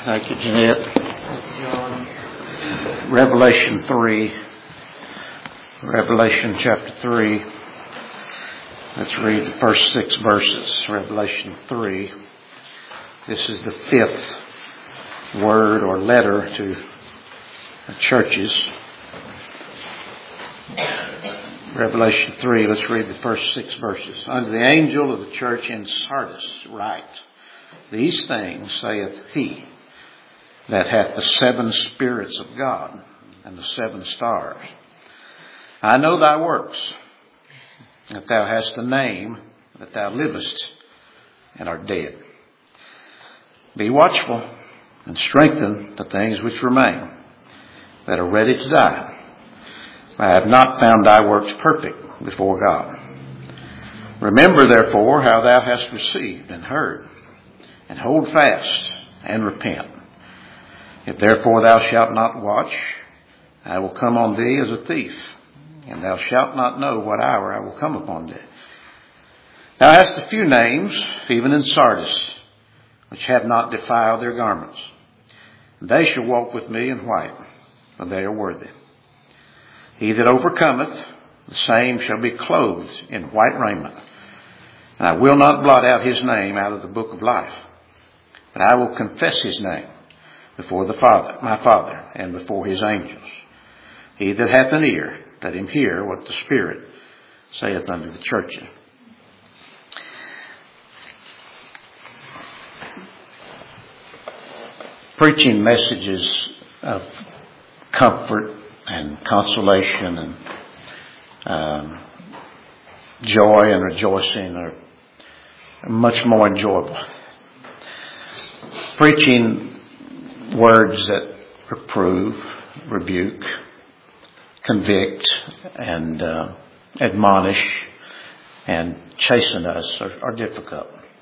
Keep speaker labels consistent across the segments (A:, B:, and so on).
A: Thank you, Jeanette. Revelation 3. Revelation chapter 3. Let's read the first 6 verses. Revelation 3. This is the 5th word or letter to the churches. Revelation 3, let's read the first 6 verses. Unto the angel of the church in Sardis write, These things saith he that hath the 7 spirits of God and the 7 stars. I know thy works, that thou hast a name, that thou livest and art dead. Be watchful and strengthen the things which remain, that are ready to die. I have not found thy works perfect before God. Remember therefore how thou hast received and heard, and hold fast and repent. If therefore thou shalt not watch, I will come on thee as a thief, and thou shalt not know what hour I will come upon thee. Thou hast a few names, even in Sardis, which have not defiled their garments. And they shall walk with me in white, for they are worthy. He that overcometh, the same shall be clothed in white raiment. And I will not blot out his name out of the book of life, but I will confess his name before the Father, my Father, and before his angels. He that hath an ear, let him hear what the Spirit saith unto the churches. Preaching messages of comfort and consolation and joy and rejoicing are much more enjoyable. Preaching words that reprove, rebuke, convict, and admonish and chasten us are difficult.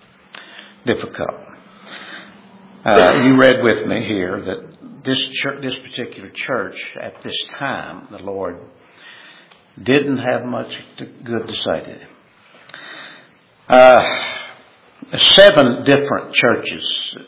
A: You read with me here that this particular church at this time, the Lord didn't have much good to say to them. 7 different churches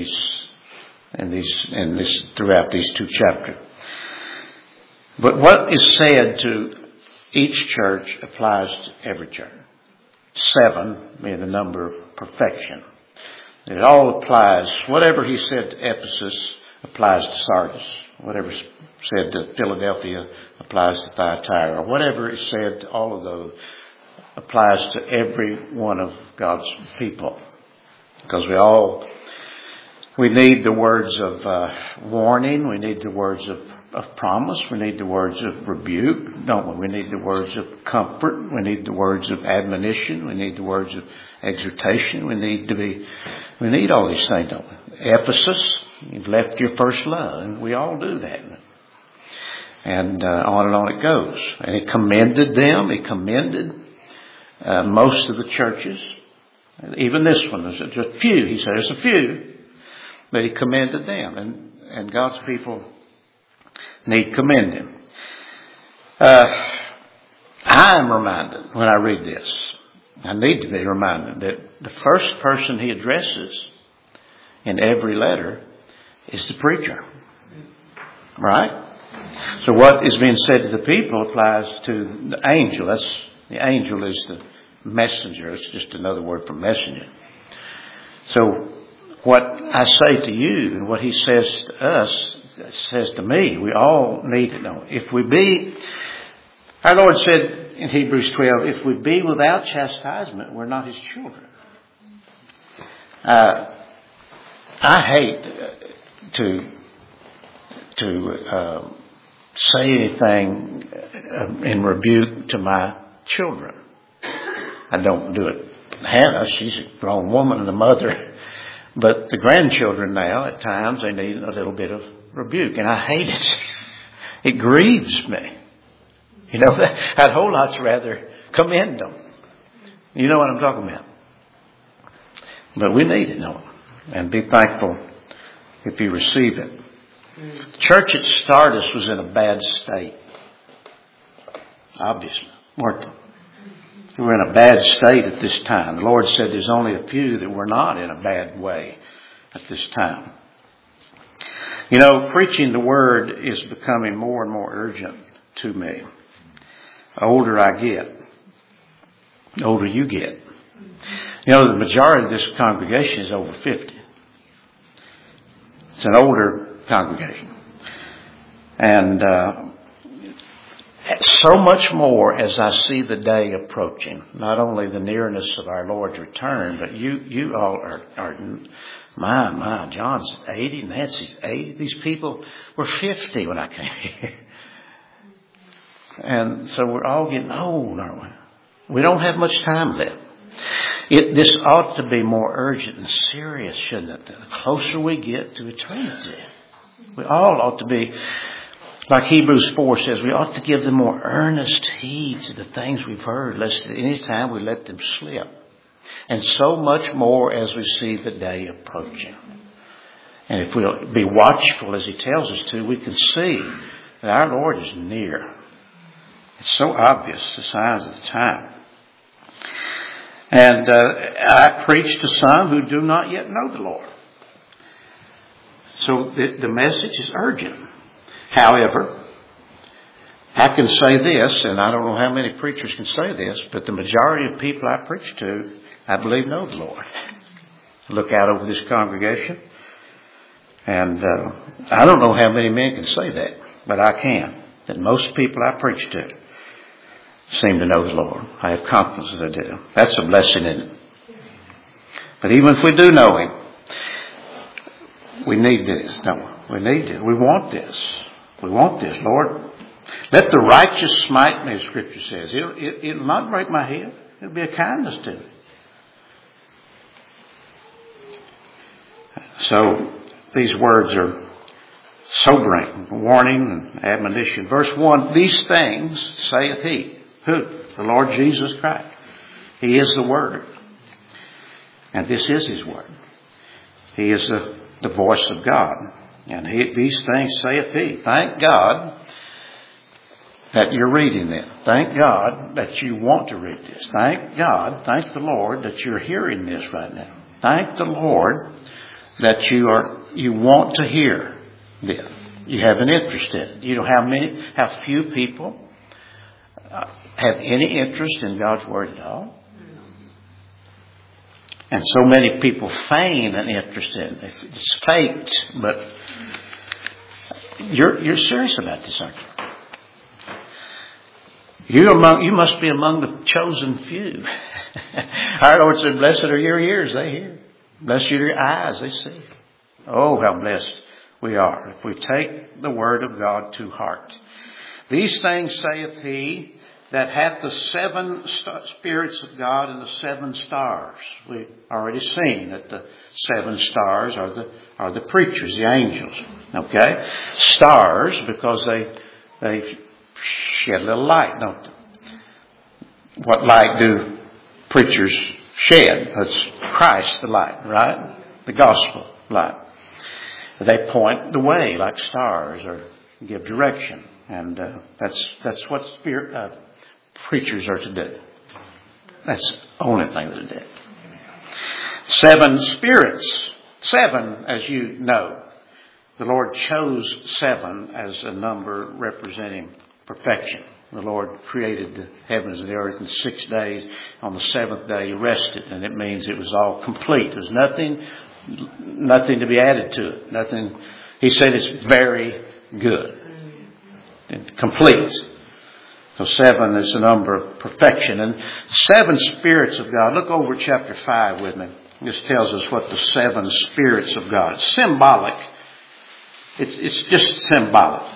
A: throughout these 2 chapters. But what is said to each church applies to every church. 7 being the number of perfection. It all applies. Whatever he said to Ephesus applies to Sardis. Whatever is said to Philadelphia applies to Thyatira. Whatever is said to all of those applies to every one of God's people. Because we need the words of warning. We need the words of promise. We need the words of rebuke, don't we? We need the words of comfort. We need the words of admonition. We need the words of exhortation. We need all these things, don't we? Ephesus, you've left your first love, and we all do that. And on it goes. And he commended them. He commended most of the churches. Even this one, there's just a few. He said there's a few. But he commended them. And God's people need commending. I am reminded when I read this, I need to be reminded that the first person he addresses in every letter is the preacher. Right? So what is being said to the people applies to the angel. The angel is the messenger. It's just another word for messenger. So what I say to you and what he says to us, says to me, we all need to know. Our Lord said in Hebrews 12, if we be without chastisement, we're not his children. I hate to say anything in rebuke to my children. I don't do it. Hannah, she's a grown woman and a mother. But the grandchildren now, at times, they need a little bit of rebuke. And I hate it. It grieves me. You know, I'd whole lot rather commend them. You know what I'm talking about. But we need it, no? And be thankful if you receive it. The church at Sardis was in a bad state. Obviously, weren't they? They were in a bad state at this time. The Lord said there's only a few that were not in a bad way at this time. You know, preaching the Word is becoming more and more urgent to me. The older I get, the older you get. You know, the majority of this congregation is over 50. It's an older congregation. And so much more as I see the day approaching, not only the nearness of our Lord's return, but you all are my, John's 80, Nancy's 80. These people were 50 when I came here. And so we're all getting old, aren't we? We don't have much time left. This ought to be more urgent and serious, shouldn't it? The closer we get to eternity. We all ought to be, like Hebrews 4 says, we ought to give the more earnest heed to the things we've heard, lest at any time we let them slip. And so much more as we see the day approaching. And if we'll be watchful as He tells us to, we can see that our Lord is near. It's so obvious, the signs of the time. And I preach to some who do not yet know the Lord. So the message is urgent. However, I can say this, and I don't know how many preachers can say this, but the majority of people I preach to, I believe, know the Lord. Look out over this congregation, and I don't know how many men can say that, but I can. That most people I preach to seem to know the Lord. I have confidence that they do. That's a blessing, isn't it? But even if we do know Him, we need this, don't we? We need it. We want this. We want this, Lord. Let the righteous smite me, as Scripture says. It'll not break my head. It'll be a kindness to me. So these words are sobering, warning and admonition. Verse 1, these things saith He. Who? The Lord Jesus Christ. He is the Word. And this is His Word. He is the voice of God. And these things saith He. Thank God that you're reading this. Thank God that you want to read this. Thank God, thank the Lord that you're hearing this right now. Thank the Lord that you want to hear this. You have an interest in it. You know how few people have any interest in God's Word at all. And so many people feign an interest in it. It's faked, but you're serious about this, aren't you? You must be among the chosen few. Our Lord said, blessed are your ears, they hear. Blessed are your eyes, they see. Oh, how blessed we are if we take the Word of God to heart. These things saith He that hath the 7 spirits of God and the 7 stars. We've already seen that the 7 stars are the preachers, the angels. Okay? Stars, because they shed a little light, don't they? What light do preachers shed? That's Christ, the light, right? The gospel light. They point the way like stars, or give direction. And that's what preachers are to do. That's the only thing to do. 7 spirits. 7, as you know. The Lord chose 7 as a number representing perfection. The Lord created the heavens and the earth in 6 days. On the 7th day He rested, and it means it was all complete. There's nothing to be added to it. Nothing. He said it's very good. Complete. So 7 is the number of perfection. And 7 spirits of God. Look over chapter 5 with me. This tells us what the 7 spirits of God. It's symbolic. It's just symbolic.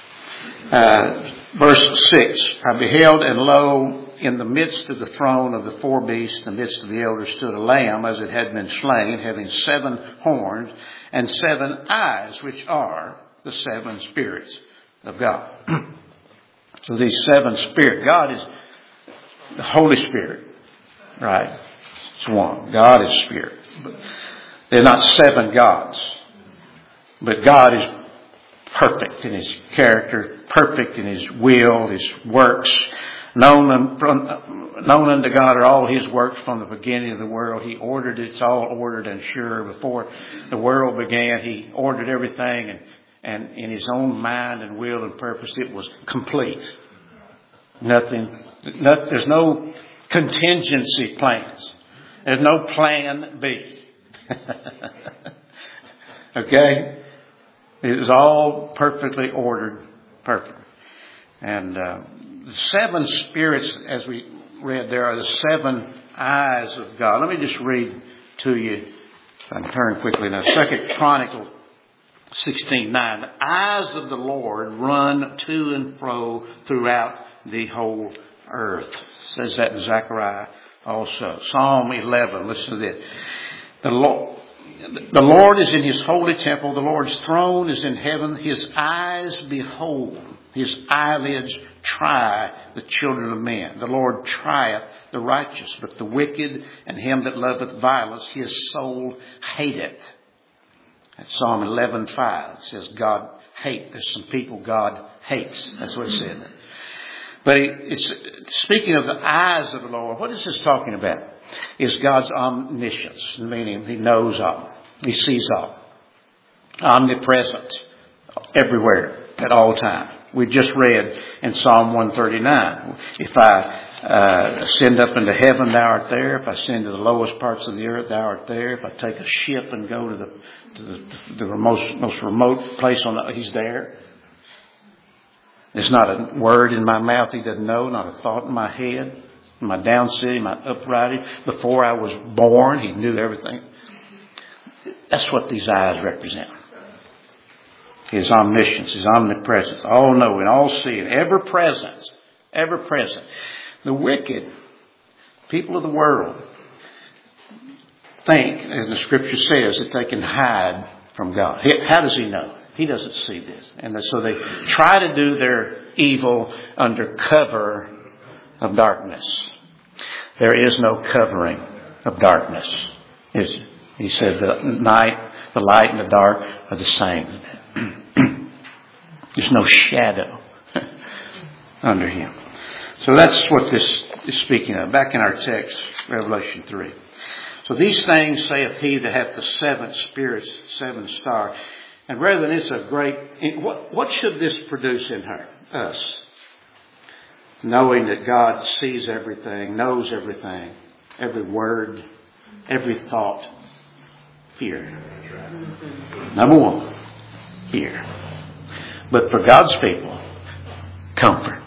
A: Verse 6. I beheld, and lo, in the midst of the throne of the 4 beasts, in the midst of the elders, stood a lamb as it had been slain, having 7 horns and 7 eyes, which are the 7 spirits of God. So these 7 spirits, God is the Holy Spirit, right? It's one. God is Spirit. But they're not 7 gods. But God is perfect in His character, perfect in His will, His works. Known unto God are all His works from the beginning of the world. He ordered it. It's all ordered and sure. Before the world began, He ordered everything, and and in his own mind and will and purpose, it was complete. There's no contingency plans. There's no plan B. Okay? It was all perfectly ordered, perfect. And the 7 spirits, as we read, there are the 7 eyes of God. Let me just read to you. I can turn quickly now. 2 Chronicles 16:9. The eyes of the Lord run to and fro throughout the whole earth. It says that in Zechariah also. Psalm 11. Listen to this. The Lord is in his holy temple. The Lord's throne is in heaven. His eyes behold. His eyelids try the children of men. The Lord trieth the righteous, but the wicked and him that loveth violence, his soul hateth. That's Psalm 11:5. It says God hate. There's some people God hates. That's what it said. But it's speaking of the eyes of the Lord. What is this talking about? Is God's omniscience, meaning he knows all. He sees all. Omnipresent. Everywhere. At all times. We just read in Psalm 139. If I ascend up into heaven, thou art there. If I ascend to the lowest parts of the earth, thou art there. If I take a ship and go to the most remote place on he's there. There's not a word in my mouth he doesn't know, not a thought in my head, my down sitting, my uprighting. Before I was born, he knew everything. That's what these eyes represent. His omniscience, his omnipresence, all knowing, all seeing, ever present, ever present. The wicked, people of the world, think, as the scripture says, that they can hide from God. How does he know? He doesn't see this. And so they try to do their evil under cover of darkness. There is no covering of darkness. He said the night, the light and the dark are the same. There's no shadow under him. So that's what this is speaking of. Back in our text, Revelation 3. So these things saith he that hath the 7 spirits, 7 stars. And brethren, it's a great... What should this produce in us? Knowing that God sees everything, knows everything, every word, every thought. Fear. Number 1. Fear. But for God's people, comfort.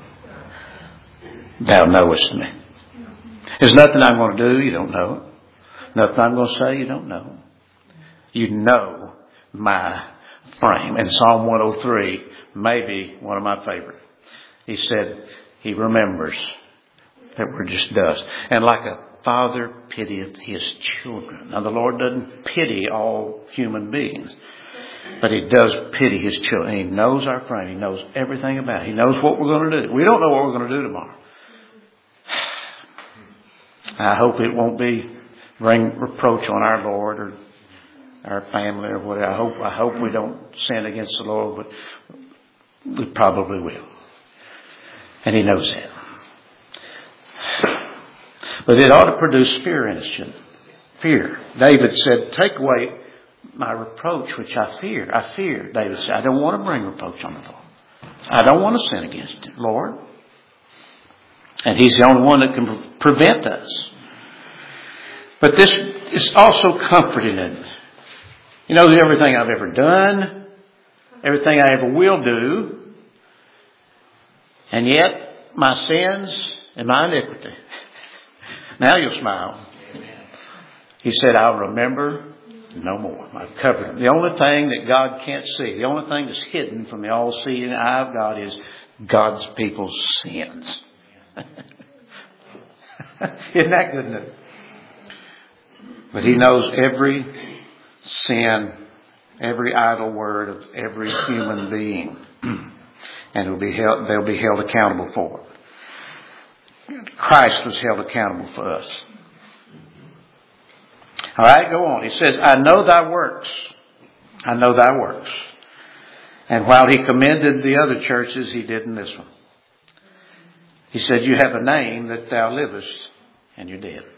A: Thou knowest me. There's nothing I'm going to do, you don't know it. Nothing I'm going to say, you don't know. You know my frame. And Psalm 103 may be one of my favorite. He said he remembers that we're just dust. And like a father pitieth his children. Now the Lord doesn't pity all human beings. But he does pity his children. He knows our frame. He knows everything about it. He knows what we're going to do. We don't know what we're going to do tomorrow. I hope it won't bring reproach on our Lord or our family or whatever. I hope we don't sin against the Lord, but we probably will. And he knows that. But it ought to produce fear in us, shouldn't it? Fear. David said, take away my reproach, which I fear. I fear, David said. I don't want to bring reproach on the Lord. I don't want to sin against him, Lord. And he's the only one that can prevent us. But this is also comforting in it. He knows everything I've ever done, everything I ever will do, and yet my sins and my iniquity. Now you'll smile. He said, I'll remember no more. I've covered them. The only thing that God can't see, the only thing that's hidden from the all-seeing eye of God is God's people's sins. Isn't that good enough? But he knows every sin, every idle word of every human being. And they'll be held accountable for it. Christ was held accountable for us. All right, go on. He says, I know thy works. I know thy works. And while he commended the other churches, he did in this one. He said, you have a name that thou livest, and you're dead.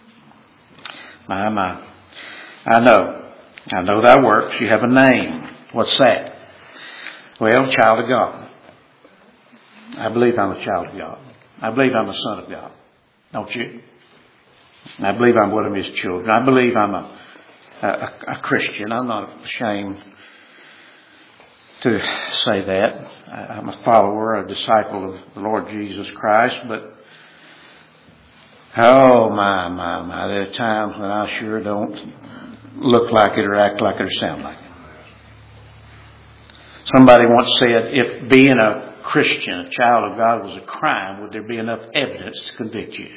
A: My. I know thy works. You have a name. What's that? Well, child of God. I believe I'm a child of God. I believe I'm a son of God. Don't you? I believe I'm one of His children. I believe I'm a Christian. I'm not ashamed to say that. I'm a follower, a disciple of the Lord Jesus Christ. But, oh my. There are times when I sure don't look like it or act like it or sound like it. Somebody once said, if being a Christian, a child of God, was a crime, would there be enough evidence to convict you?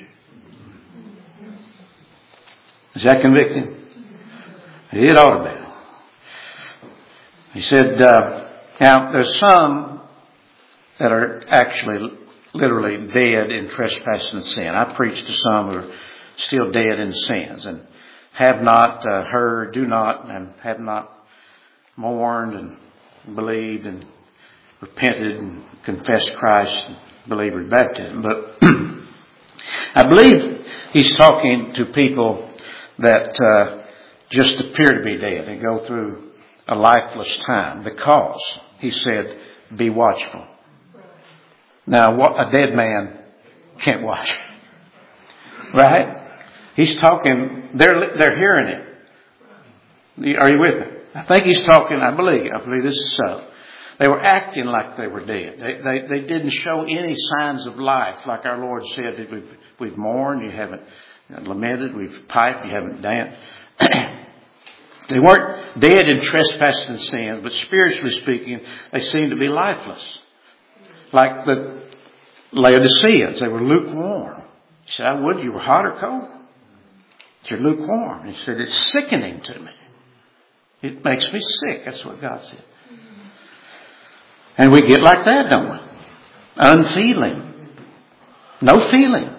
A: Is that convicting? It ought to be. He said, now there's some that are actually literally dead in trespass and sin. I preach to some who are still dead in sins and have not heard, do not, and have not mourned and believed and repented and confessed Christ and believed in baptism. But I believe he's talking to people that just appear to be dead and go through a lifeless time, because he said, be watchful. Now, a dead man can't watch. Right? He's talking, they're hearing it. Are you with me? I think he's talking, I believe this is so. They were acting like they were dead. They didn't show any signs of life, like our Lord said that we've mourned, you haven't lamented, we've piped, you haven't danced. They weren't dead in trespasses and sins, but spiritually speaking, they seemed to be lifeless. Like the Laodiceans, they were lukewarm. He said, I would, you were hot or cold. You're lukewarm. He said, it's sickening to me. It makes me sick. That's what God said. And we get like that, don't we? Unfeeling. No feeling.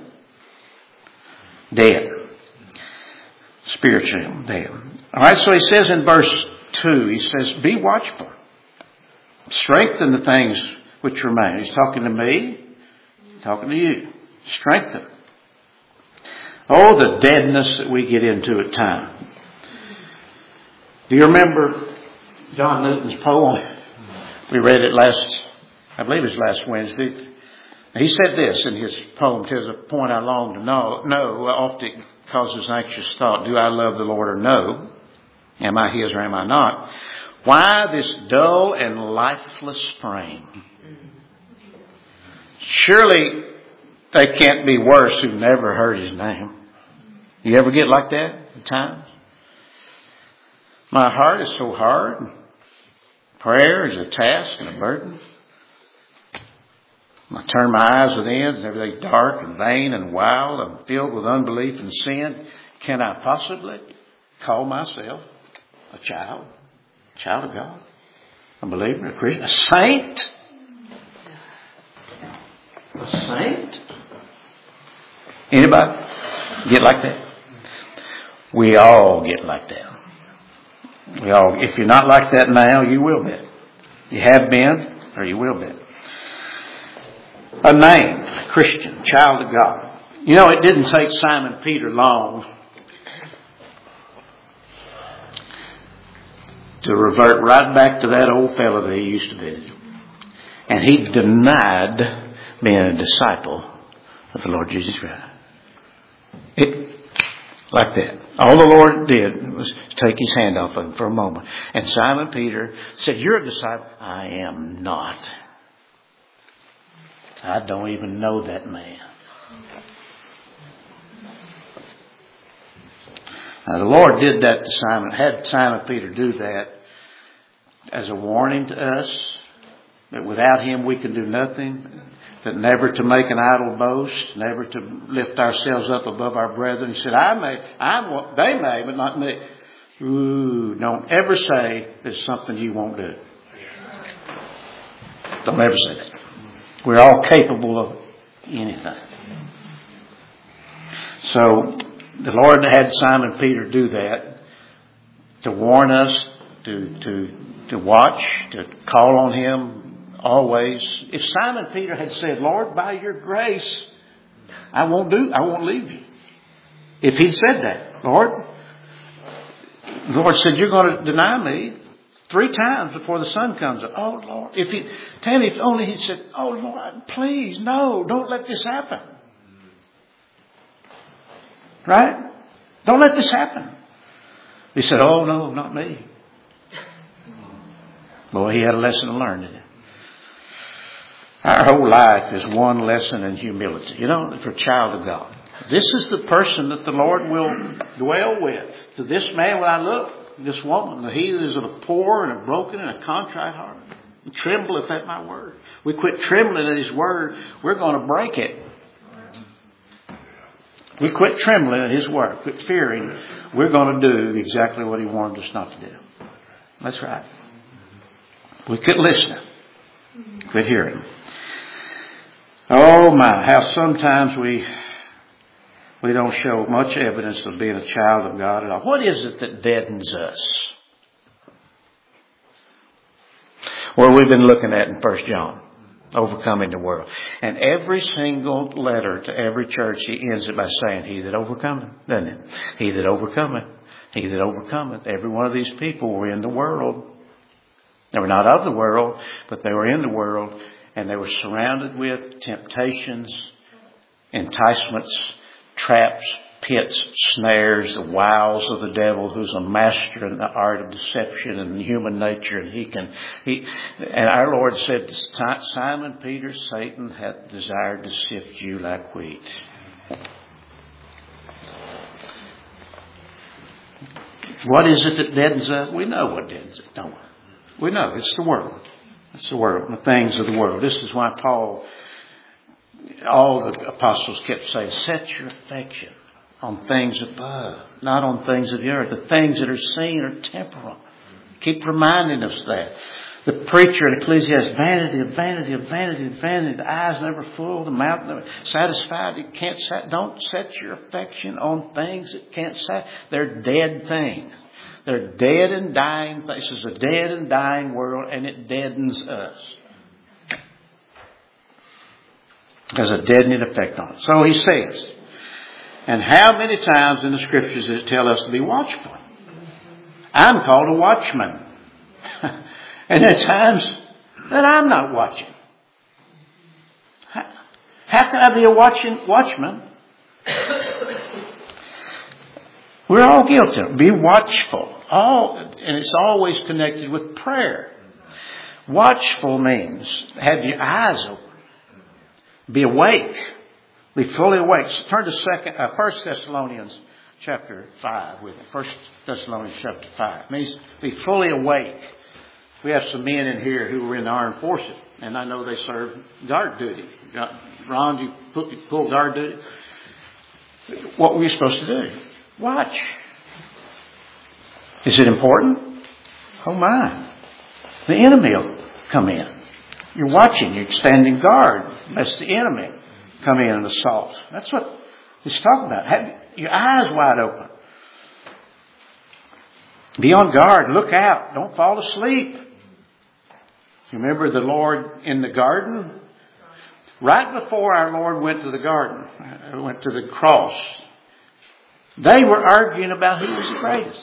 A: Dead. Spiritually dead. All right, so he says in verse 2, he says, be watchful. Strengthen the things which remain. He's talking to me, talking to you. Strengthen. Oh, the deadness that we get into at times. Do you remember John Newton's poem? We read it I believe it was last Wednesday. He said this in his poem, "'Tis a point I long to know, oft it causes anxious thought, do I love the Lord or no? Am I His or am I not? Why this dull and lifeless frame? Surely they can't be worse who never heard His name." You ever get like that at times? My heart is so hard. Prayer is a task and a burden. I turn my eyes within and everything's dark and vain and wild. I'm filled with unbelief and sin. Can I possibly call myself a child of God, a believer, a Christian, a saint? A saint? Anybody get like that? We all get like that. If you're not like that now, you will be. You have been, or you will be. A name, Christian, child of God. You know, it didn't take Simon Peter long to revert right back to that old fellow that he used to visit. And he denied being a disciple of the Lord Jesus Christ. Like that. All the Lord did was take His hand off of him for a moment. And Simon Peter said, you're a disciple. I am not. I don't even know that man. Now the Lord did that to Simon, had Simon Peter do that as a warning to us that without Him we can do nothing, that never to make an idle boast, never to lift ourselves up above our brethren. He said, they may, but not me. Ooh, don't ever say there's something you won't do. Don't ever say that. We're all capable of anything. So the Lord had Simon Peter do that to warn us, to watch, to call on Him always. If Simon Peter had said, Lord, by your grace, I won't leave you. If he'd said that, the Lord said, you're going to deny me 3 times before the sun comes up. Oh, Lord. If only he'd said, oh, Lord, please, no, don't let this happen. Right? Don't let this happen. He said, oh, no, not me. Boy, he had a lesson to learn, didn't he? Our whole life is one lesson in humility. You know, for a child of God. This is the person that the Lord will dwell with. To this man will I look, this woman, that he is of a poor and a broken and a contrite heart. Trembleth at my word. We quit trembling at his word, we're going to break it. We quit trembling at his word, quit fearing, we're going to do exactly what he warned us not to do. That's right. We quit listening, quit hearing. Oh my, how sometimes we don't show much evidence of being a child of God at all. What is it that deadens us? Well, we've been looking at in 1 John, overcoming the world. And every single letter to every church, he ends it by saying, he that overcometh, doesn't it? He that overcometh, he that overcometh. Every one of these people were in the world. They were not of the world, but they were in the world. And they were surrounded with temptations, enticements, traps, pits, snares, the wiles of the devil, who's a master in the art of deception and human nature. And our Lord said to Simon Peter, Satan hath desired to sift you like wheat. What is it that deadens us? We know what deadens it, don't we? We know it's the world. It's the world, the things of the world. This is why Paul, all the apostles kept saying, set your affection on things above, not on things of the earth. The things that are seen are temporal. Keep reminding us that. The preacher in Ecclesiastes, vanity of vanity of vanity of vanity. The eye's never full, the mouth never satisfied. It can't. Don't set your affection on things that can't satisfy. They're dead things. They're dead and dying. This is a dead and dying world, and it deadens us. There's a deadening effect on it. So he says, and how many times in the scriptures does it tell us to be watchful? I'm called a watchman. And there are times that I'm not watching. How can I be a watchman? We're all guilty. Be watchful. And it's always connected with prayer. Watchful means have your eyes open. Be awake. Be fully awake. So turn to 1 Thessalonians chapter 5 with me. 1 Thessalonians chapter 5. It means be fully awake. We have some men in here who were in the armed forces, and I know they served guard duty. Ron, you pull guard duty? What were you supposed to do? Watch. Is it important? Oh my. The enemy will come in. You're watching. You're standing guard. That's the enemy come in and assault. That's what he's talking about. Have your eyes wide open. Be on guard. Look out. Don't fall asleep. You remember the Lord in the garden? Right before our Lord went to the garden, went to the cross, they were arguing about who was the greatest.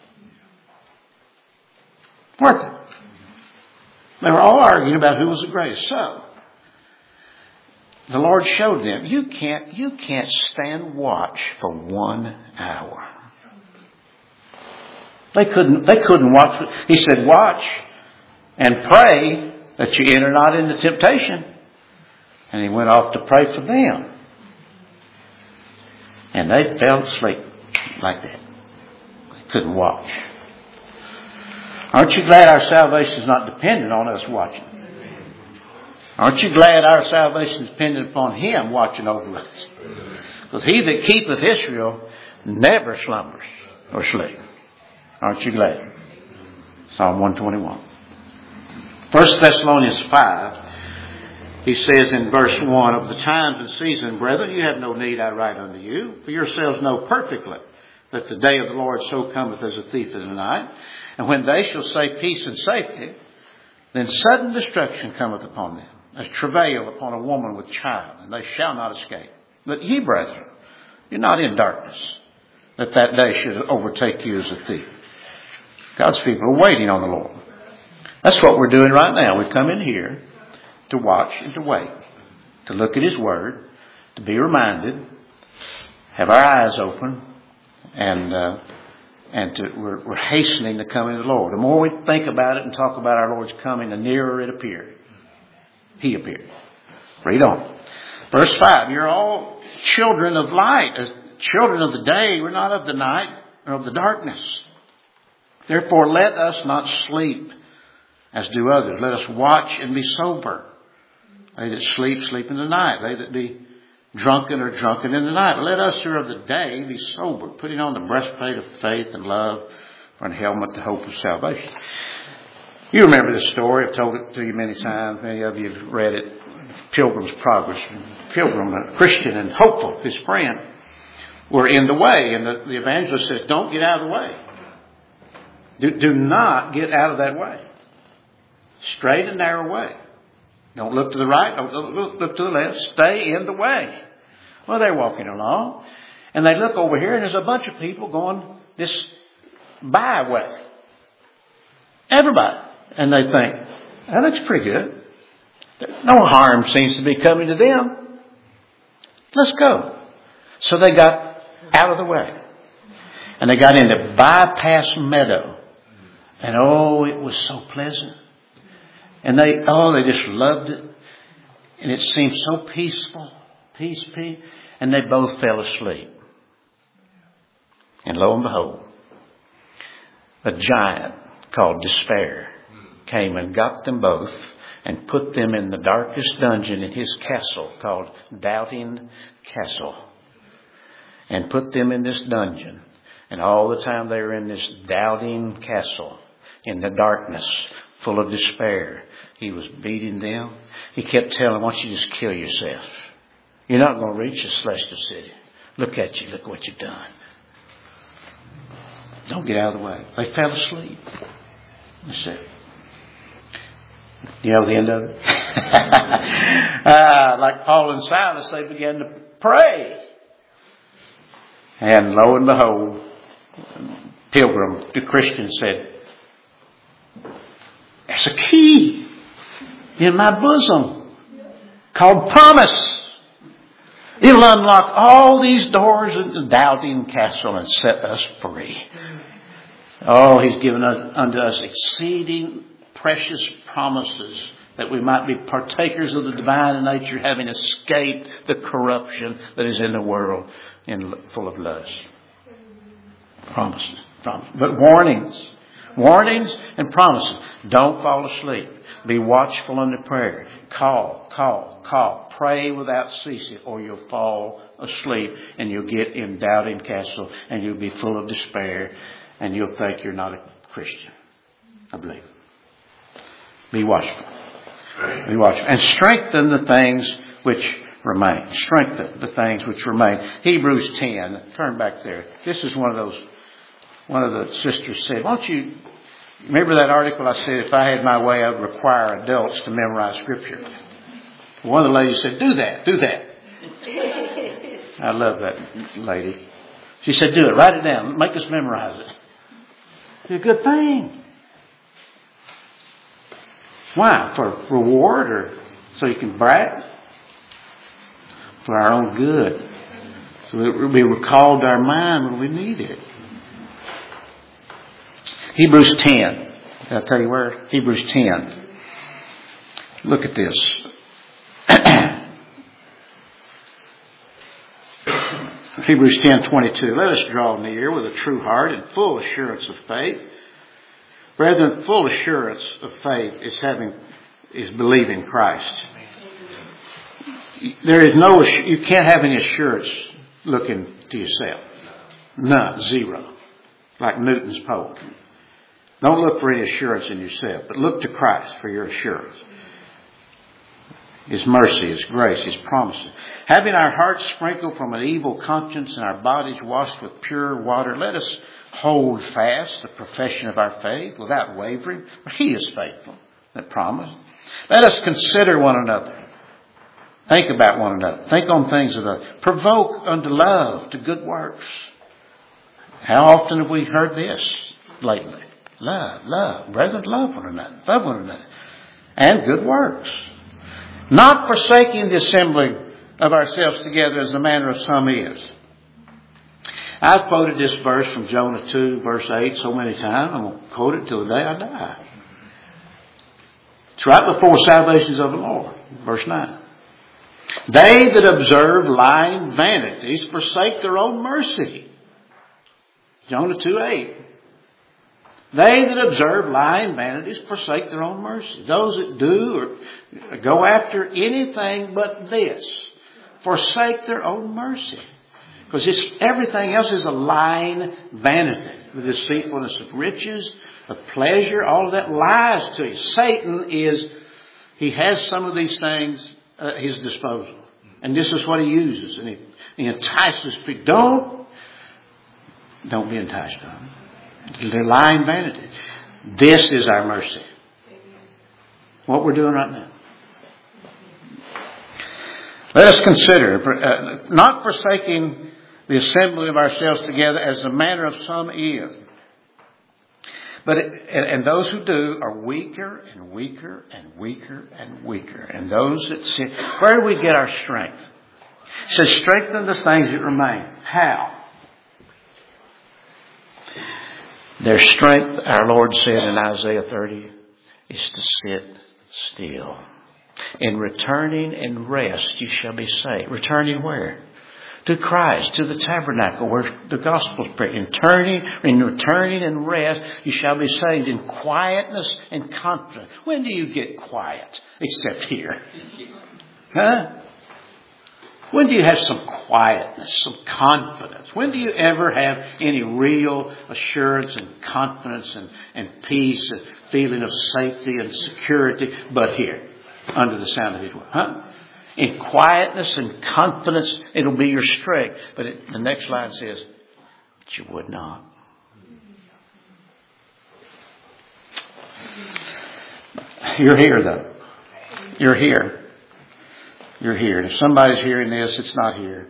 A: Weren't they? They were all arguing about who was the greatest. So, the Lord showed them, you can't stand watch for 1 hour. They couldn't watch. He said, watch and pray that you enter not into temptation. And he went off to pray for them. And they fell asleep like that. They couldn't watch. Aren't you glad our salvation is not dependent on us watching? Aren't you glad our salvation is dependent upon Him watching over us? Because He that keepeth Israel never slumbers or sleep. Aren't you glad? Psalm 121. 1 Thessalonians 5, he says in verse 1, of the times and season, brethren, you have no need I write unto you, for yourselves know perfectly that the day of the Lord so cometh as a thief in the night. And when they shall say peace and safety, then sudden destruction cometh upon them, as travail upon a woman with child, and they shall not escape. But ye, brethren, you're not in darkness, that day should overtake you as a thief. God's people are waiting on the Lord. That's what we're doing right now. We come in here to watch and to wait, to look at His Word, to be reminded, have our eyes open, and we're hastening the coming of the Lord. The more we think about it and talk about our Lord's coming, the nearer it appeared. He appeared. Read on. Verse 5, you're all children of light, children of the day. We're not of the night or of the darkness. Therefore, let us not sleep as do others. Let us watch and be sober. They that sleep, sleep in the night. They that be drunken are drunken in the night. But let us who are of the day be sober, putting on the breastplate of faith and love, for an helmet, the hope of salvation. You remember this story. I've told it to you many times. Many of you have read it. Pilgrim's Progress. Pilgrim, a Christian and hopeful, his friend, were in the way. And the evangelist says, don't get out of the way. Do not get out of that way. Straight and narrow way. Don't look to the right. Don't look to the left. Stay in the way. Well, they're walking along. And they look over here and there's a bunch of people going this byway. Everybody. And they think, that looks pretty good. No harm seems to be coming to them. Let's go. So they got out of the way. And they got into Bypass Meadow. And it was so pleasant. And they just loved it. And it seemed so peaceful. Peace. And they both fell asleep. And lo and behold, a giant called Despair came and got them both and put them in the darkest dungeon in his castle called Doubting Castle. And put them in this dungeon. And all the time they were in this doubting castle, in the darkness, full of despair, he was beating them. He kept telling them, why don't you just kill yourself? You're not going to reach the celestial city. Look at you. Look what you've done. Don't get out of the way. They fell asleep. That's it. You know the end of it? Like Paul and Silas, they began to pray. And lo and behold, Pilgrim, the Christian, said, there's a key in my bosom called promise. It'll unlock all these doors in the Doubting Castle and set us free. He's given unto us exceeding precious promises that we might be partakers of the divine nature, having escaped the corruption that is in the world full of lust. Promises. But warnings and promises. Don't fall asleep. Be watchful unto prayer. Call. Pray without ceasing, or you'll fall asleep and you'll get in Doubting Castle and you'll be full of despair and you'll think you're not a Christian. I believe. Be watchful. Be watchful. And strengthen the things which remain. Strengthen the things which remain. Hebrews 10. Turn back there. This is one of the sisters said, why don't you, remember that article I said, if I had my way, I would require adults to memorize Scripture. One of the ladies said, do that. I love that lady. She said, do it. Write it down. Make us memorize it. It's a good thing. Why? For reward or so you can brag? For our own good. So it will be recalled to our mind when we need it. Hebrews 10. Did I tell you where? Hebrews 10. Look at this. Hebrews 10:22. Let us draw near with a true heart and full assurance of faith. Brethren, full assurance of faith is believing Christ. You can't have any assurance looking to yourself. None. Zero. Like Newton's pole. Don't look for any assurance in yourself, but look to Christ for your assurance. His mercy, His grace, His promises. Having our hearts sprinkled from an evil conscience and our bodies washed with pure water, let us hold fast the profession of our faith without wavering. For He is faithful, that promise. Let us consider one another. Think about one another. Think on things of others. Provoke unto love, to good works. How often have we heard this lately? Love. Brethren, love one another. Love one another. And good works. Not forsaking the assembling of ourselves together as the manner of some is. I've quoted this verse from Jonah 2, verse 8 so many times. I'm going to quote it till the day I die. It's right before salvations of the Lord. Verse 9. They that observe lying vanities forsake their own mercy. Jonah 2:8. They that observe lying vanities forsake their own mercy. Those that do or go after anything but this forsake their own mercy. Because everything else is a lying vanity. The deceitfulness of riches, of pleasure, all of that lies to you. Satan he has some of these things at his disposal. And this is what he uses. And he entices people. Don't be enticed by them. They're lying vanity. This is our mercy. What we're doing right now. Let us consider, not forsaking the assembly of ourselves together as the manner of some is. And those who do are weaker and weaker and weaker and weaker. And those that sin. Where do we get our strength? It says, strengthen the things that remain. How? Their strength, our Lord said in Isaiah 30, is to sit still. In returning and rest you shall be saved. Returning where? To Christ, to the tabernacle where the gospel is preached. In returning and rest you shall be saved. In quietness and confidence. When do you get quiet? Except here. Huh? When do you have some quietness, some confidence? When do you ever have any real assurance and confidence and peace and feeling of safety and security but here, under the sound of His word? Huh? In quietness and confidence, it'll be your strength. But the next line says, but you would not. You're here though. You're here. You're here. And if somebody's hearing this, it's not here.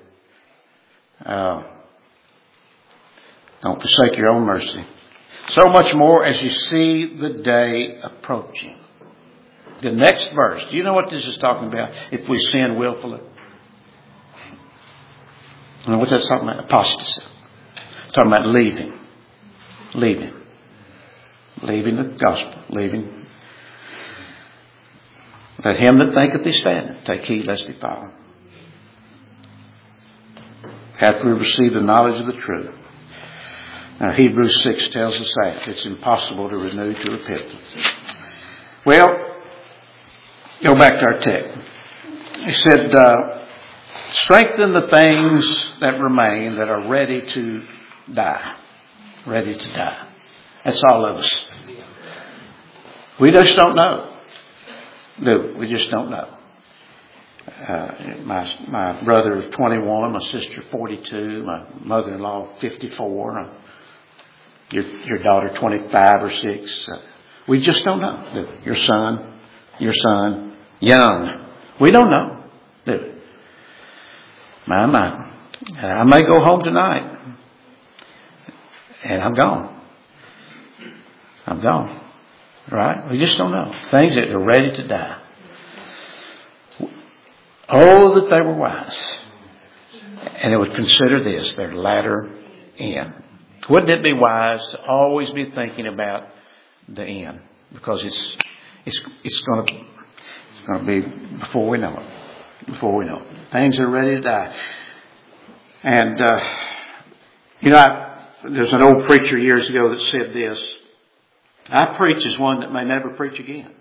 A: Don't forsake your own mercy. So much more as you see the day approaching. The next verse. Do you know what this is talking about? If we sin willfully. You know what that's talking about? Apostasy. It's talking about leaving. Leaving the gospel. Leaving. Let him that thinketh he standeth take heed lest he fall. After we receive the knowledge of the truth. Now Hebrews 6 tells us that. It's impossible to renew to repentance. Well, go back to our text. He said, strengthen the things that remain that are ready to die. Ready to die. That's all of us. We just don't know. We just don't know. My brother is 21, my sister 42, my mother-in-law 54, your daughter 25 or 6. We just don't know. Your son, young. We don't know. I may go home tonight and I'm gone. Right? We just don't know. Things that are ready to die. Oh, that they were wise. And they would consider this their latter end. Wouldn't it be wise to always be thinking about the end? Because it's going to be before we know it. Before we know it. Things are ready to die. And, there's an old preacher years ago that said this. I preach as one that may never preach again.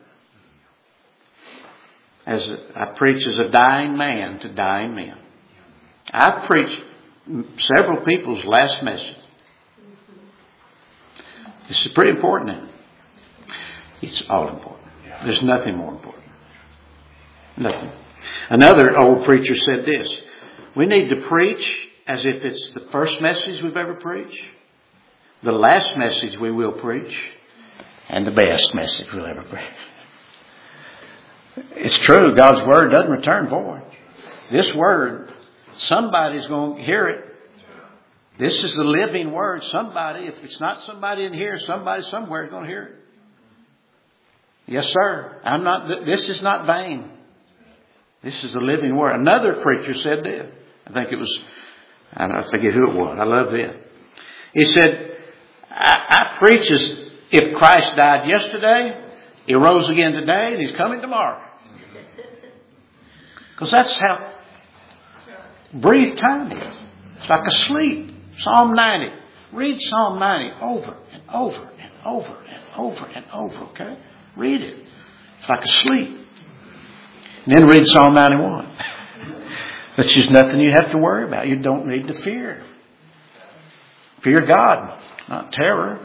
A: I preach as a dying man to dying men. I've preached several people's last message. This is pretty important, isn't it? It's all important. There's nothing more important. Nothing. Another old preacher said this. We need to preach as if it's the first message we've ever preached, the last message we will preach, and the best message we'll ever preach. It's true. God's Word doesn't return void. This Word, somebody's going to hear it. This is the living word. Somebody, if it's not somebody in here, somebody somewhere is going to hear it. Yes, sir. This is not vain. This is the living word. Another preacher said this. I think it was, I forget who it was. I love this. He said, I preach as if Christ died yesterday, He rose again today, and He's coming tomorrow. Because that's how brief time is. It's like a sleep. Psalm 90. Read Psalm 90 over and over and over and over and over, okay? Read it. It's like a sleep. And then read Psalm 91. That's just nothing you have to worry about. You don't need to fear. Fear God, not terror.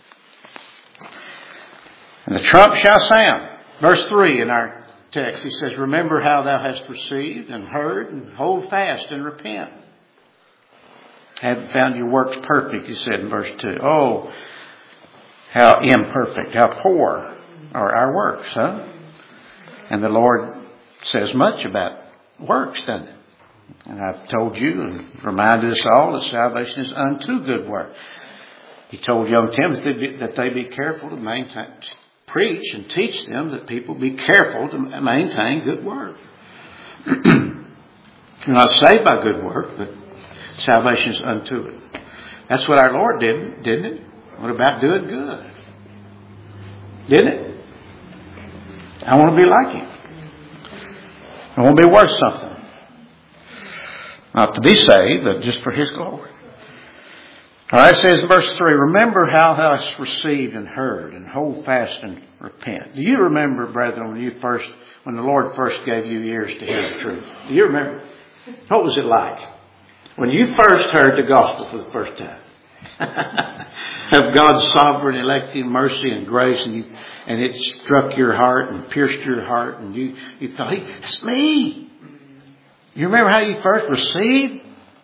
A: And the trump shall sound. Verse 3 in our text, he says, remember how thou hast received and heard, and hold fast and repent. Haven't found your works perfect, he said in verse 2. Oh, how imperfect, how poor are our works, huh? And the Lord says much about works, doesn't it? And I've told you and reminded us all that salvation is unto good work. He told young Timothy that they be careful to maintain, preach and teach them that people be careful to maintain good work. You're not saved by good work, but salvation is unto it. That's what our Lord did, didn't it? What about doing good? Didn't it? I want to be like Him. I want to be worth something. Not to be saved, but just for His glory. All right, it says in verse 3, remember how thou hast received and heard, and hold fast and repent. Do you remember, brethren, when the Lord first gave you ears to hear the truth? Do you remember? What was it like? When you first heard the gospel for the first time. Of God's sovereign electing mercy and grace, and it struck your heart and pierced your heart, and you thought, it's me. You remember how you first received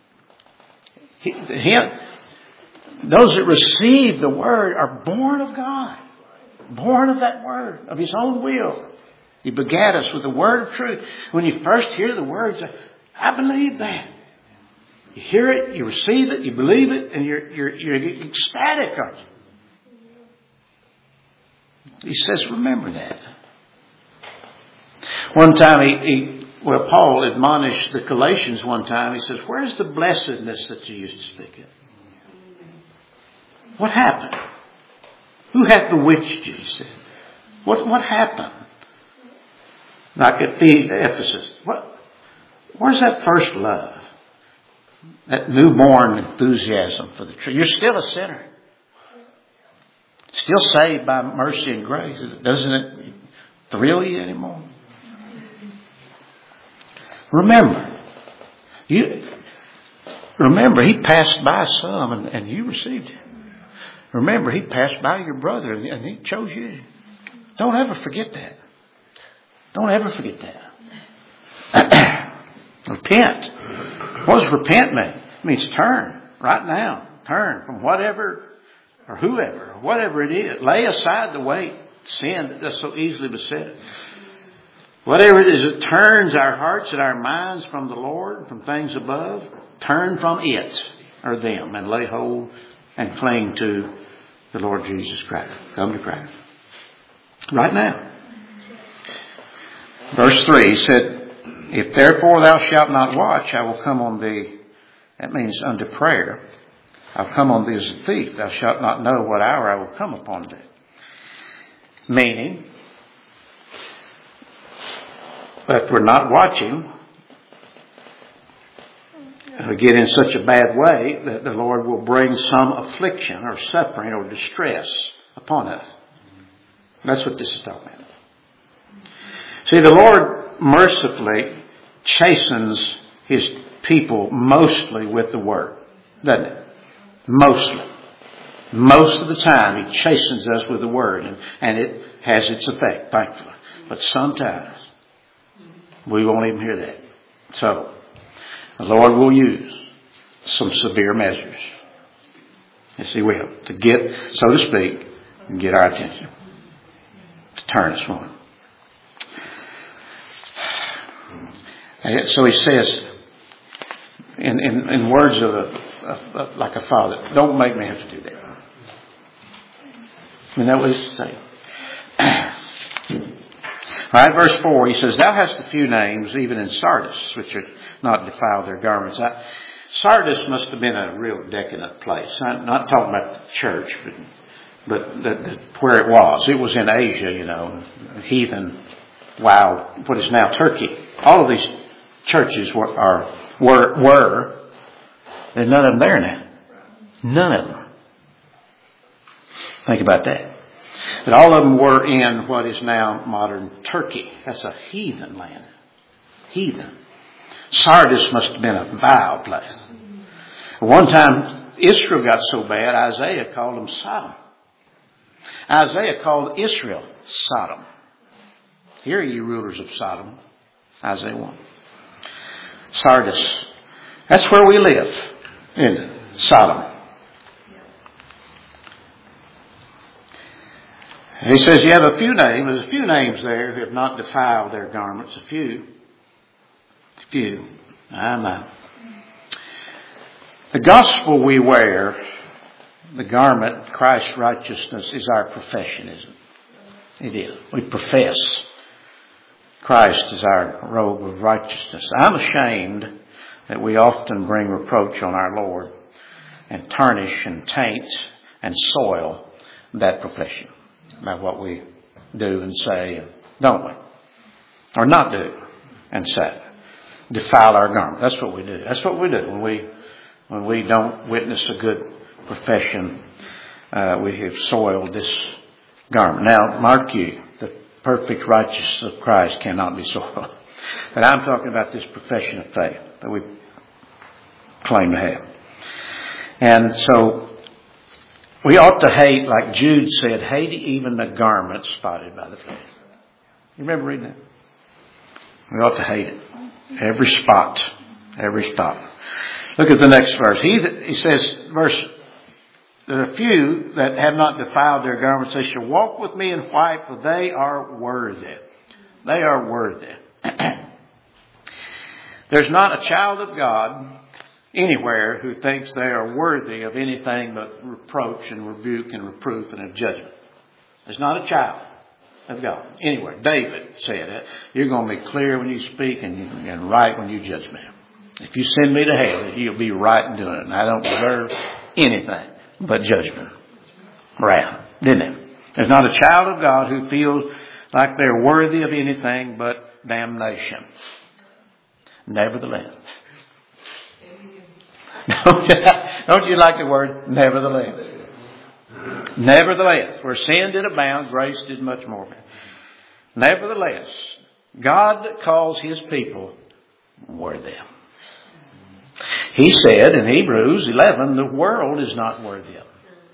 A: Him? Those that receive the Word are born of God. Born of that Word, of His own will. He begat us with the Word of truth. When you first hear the words, I believe that. You hear it, you receive it, you believe it, and you're ecstatic, aren't you? He says, remember that. One time Paul admonished the Galatians one time. He says, where's the blessedness that you used to speak of? What happened? Who hath bewitched you? He said. What happened? Like at Ephesus. Where's that first love? That newborn enthusiasm for the truth. You're still a sinner. Still saved by mercy and grace. Doesn't it thrill you anymore? Remember, He passed by some and you received Him. Remember, He passed by your brother and He chose you. Don't ever forget that. Don't ever forget that. Repent. What does repent mean? It means turn right now. Turn from whatever or whoever, or whatever it is. Lay aside the weight, sin that does so easily beset it. Whatever it is that turns our hearts and our minds from the Lord, from things above, turn from it or them and lay hold and cling to the Lord Jesus Christ. Come to Christ. Right now. Verse 3 said, if therefore thou shalt not watch, I will come on thee. That means unto prayer. I'll come on thee as a thief. Thou shalt not know what hour I will come upon thee. Meaning, if we're not watching, we get in such a bad way that the Lord will bring some affliction or suffering or distress upon us. That's what this is talking about. See, the Lord mercifully chastens His people mostly with the Word, doesn't it? Mostly. Most of the time He chastens us with the Word, and it has its effect, thankfully. But sometimes we won't even hear that. So, the Lord will use some severe measures. Yes, He will. To get, so to speak, and get our attention. To turn us from Him. So He says, in words of like a father. Don't make me have to do that. And that was saying. All right, verse 4, he says, thou hast a few names, even in Sardis, which are not defiled their garments. Sardis must have been a real decadent place. I'm not talking about the church, but where it was. It was in Asia, heathen, wild, what is now Turkey. All of these churches were. There's none of them there now. None of them. Think about that. But all of them were in what is now modern Turkey. That's a heathen land. Heathen. Sardis must have been a vile place. One time, Israel got so bad, Isaiah called them Sodom. Isaiah called Israel Sodom. Hear ye, rulers of Sodom. Isaiah 1. Sardis. That's where we live. In Sodom. He says you have a few names. There's a few names there who have not defiled their garments. A few. The gospel we wear, the garment, Christ's righteousness, is our profession, isn't it? It is. We profess Christ as our robe of righteousness. I'm ashamed that we often bring reproach on our Lord and tarnish and taint and soil that profession by what we do and say, don't we? Or not do and say. Defile our garment. That's what we do. That's what we do when we don't witness a good profession. We have soiled this garment. Now, mark you, the perfect righteousness of Christ cannot be soiled. But I'm talking about this profession of faith that we claim to have. And so we ought to hate, like Jude said, hate even the garment spotted by the flame. You remember reading that? We ought to hate it. Every spot. Every spot. Look at the next verse. He says, there are few that have not defiled their garments. They shall walk with me in white, for they are worthy. They are worthy. There's not a child of God anywhere who thinks they are worthy of anything but reproach and rebuke and reproof and a judgment. There's not a child of God anywhere. David said it. You're going to be clear when you speak and right when you judge me. If you send me to hell, you'll be right in doing it. And I don't deserve anything but judgment. Wrath. Didn't it? There's not a child of God who feels like they're worthy of anything but damnation. Nevertheless. Don't you like the word nevertheless? Nevertheless, where sin did abound, grace did much more. Nevertheless, God calls His people worthy. He said in Hebrews 11, the world is not worthy of it.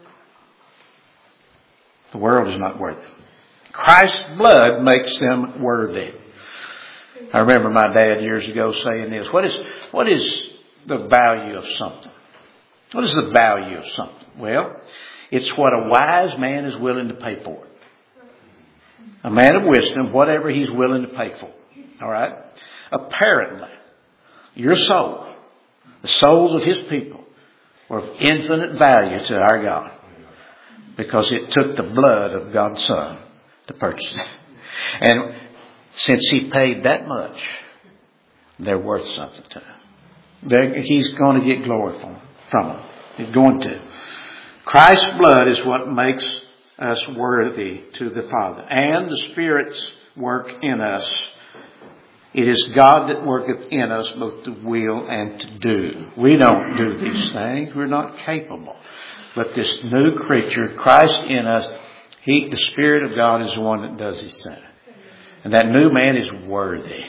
A: The world is not worthy. Christ's blood makes them worthy. I remember my dad years ago saying this. What is the value of something? What is the value of something? Well, it's what a wise man is willing to pay for it. A man of wisdom, whatever he's willing to pay for. All right? Apparently, your soul, the souls of His people, were of infinite value to our God. Because it took the blood of God's Son to purchase it. And since He paid that much, they're worth something to Him. He's going to get glory from them. He's going to. Christ's blood is what makes us worthy to the Father. And the Spirit's work in us. It is God that worketh in us both to will and to do. We don't do these things. We're not capable. But this new creature, Christ in us, the Spirit of God is the one that does these things. And that new man is worthy.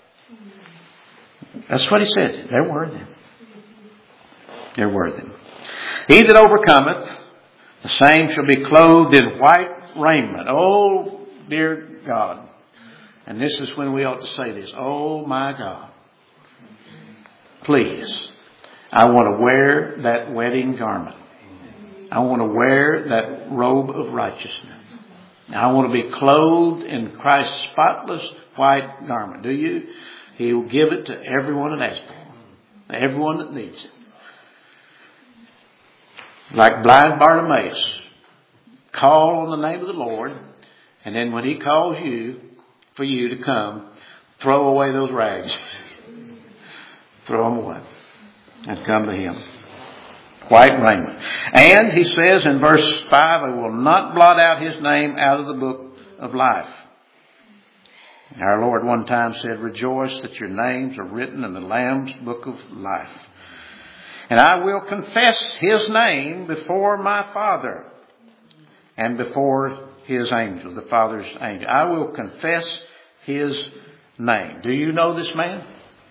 A: That's what He said. They're worthy. They're worthy. He that overcometh, the same shall be clothed in white raiment. Oh, dear God. And this is when we ought to say this. Oh, my God. Please, I want to wear that wedding garment. I want to wear that robe of righteousness. I want to be clothed in Christ's spotless white garment. Do you? He will give it to everyone that asks for it. Everyone that needs it. Like blind Bartimaeus. Call on the name of the Lord, and then when He calls you, for you to come, throw away those rags. Throw them away. And come to Him. White raiment. And He says in verse 5, I will not blot out His name out of the book of life. Our Lord one time said, rejoice that your names are written in the Lamb's book of life. And I will confess His name before my Father and before His angels, the Father's angel. I will confess His name. Do you know this man?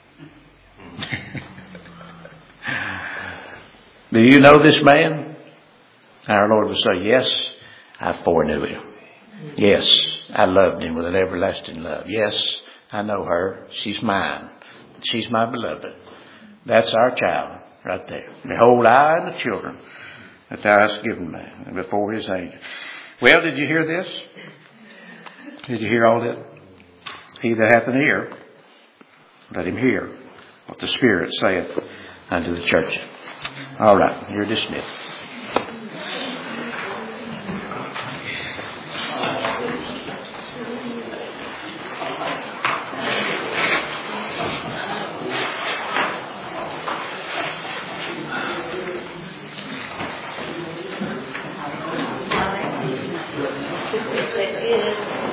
A: Do you know this man? Our Lord will say, yes, I foreknew him. Yes, I loved him with an everlasting love. Yes, I know her. She's mine. She's my beloved. That's our child right there. Behold, I and the children that thou hast given me, and before His angel. Well, did you hear this? Did you hear all that? He that hath an ear, let him hear what the Spirit saith unto the church. All right, you're dismissed.
B: It is.